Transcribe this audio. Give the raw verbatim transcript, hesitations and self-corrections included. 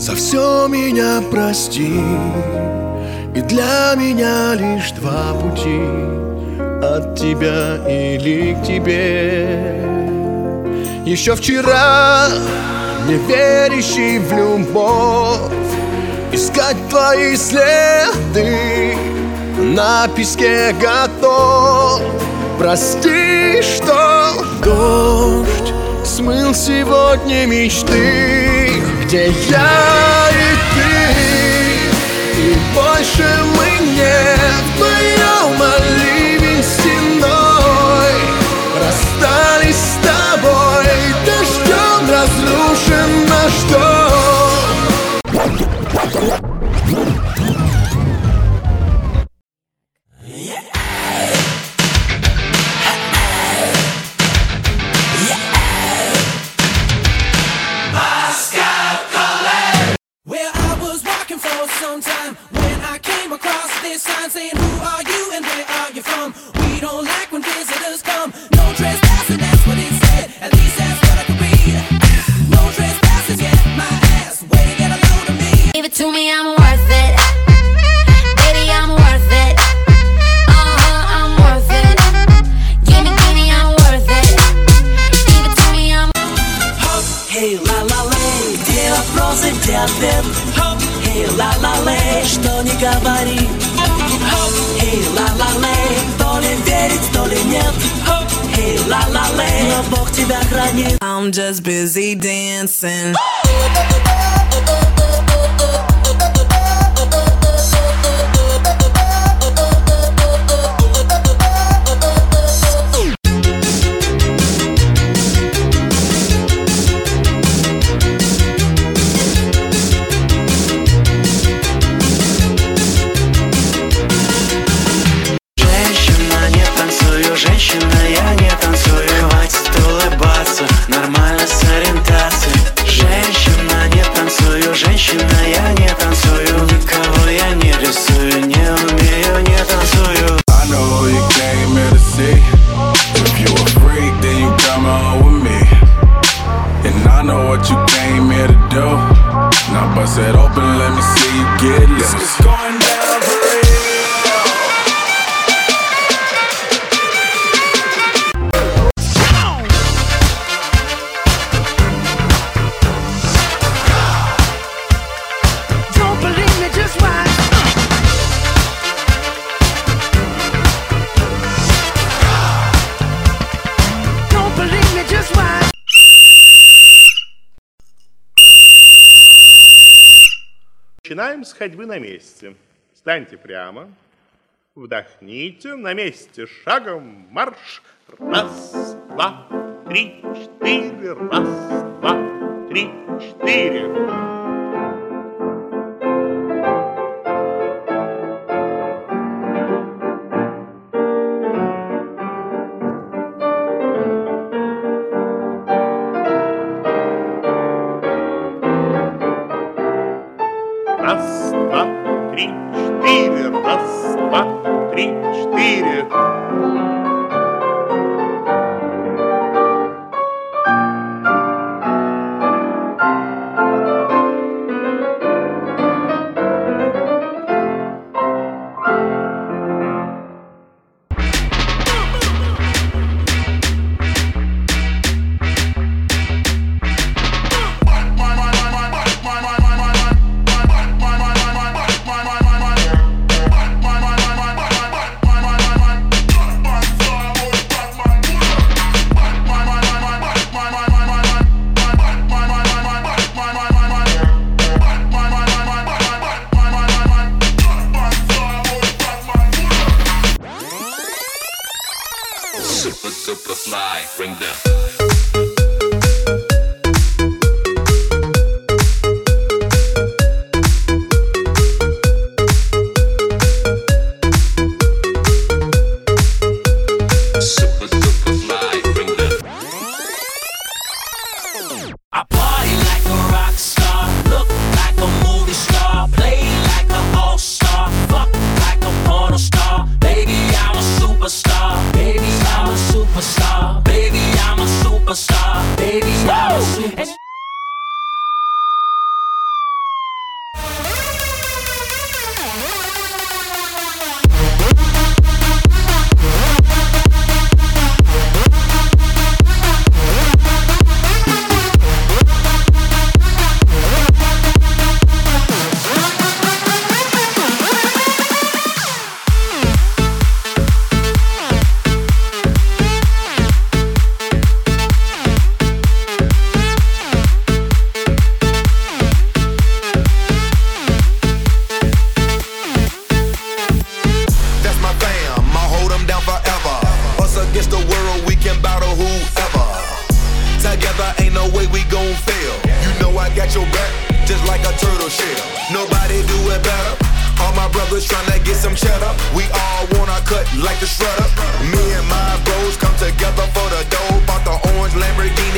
За все меня прости. И для меня лишь два пути: от тебя или к тебе. Еще вчера, не верящий в любовь, искать твои следы на песке готов. Прости, что дождь смыл сегодня мечты, где я и ты, и больше мы нет. Вдвоем оливень стеной расстались с тобой, дождем разрушен наш дом. Sometime when I came across this sign saying, who are you and where are you from? We don't like when visitors come. No trespassing, that's what it said. At least that's what I could read. No trespassing, yet my ass. Way to get a load of me. Give it to me, I'm worth it. Baby, I'm worth it. Uh-huh, I'm worth it. Give me, give me, I'm worth it. Give it to me, I'm... Хоп, hey, ла-ла-лей, где вопросы, где ответ? Хоп, hey, ла-ла-лей, что не говори. Хоп, hey, ла-ла-лей, то ли верить, то ли нет. Хоп, hey, ла-ла-лей, но Бог тебя хранит. I'm just busy dancing. Женщина, я не танцую, хватит улыбаться, нормально с ориентацией. Женщина, не танцую, женщина, я не танцую, никого я не рисую, не умею, не танцую. I know who you came here to see. If you a freak, then you come on with me. And I know what you came here to do. Now bust it open, let me see you get loose. It's going down for real. Начинаем с ходьбы на месте. Встаньте прямо, вдохните, на месте шагом марш. Раз, два, три, четыре. Раз, два, три, четыре. Раз, два, три, четыре. Раз, два, три, четыре. Super, super fly, bring them. ain't no way we gon' fail. You know I got your back, just like a turtle shell. Nobody do it better. All my brothers tryna get some cheddar. We all want our cut like the shredder. Me and my bros come together for the dough. Bought the orange Lamborghini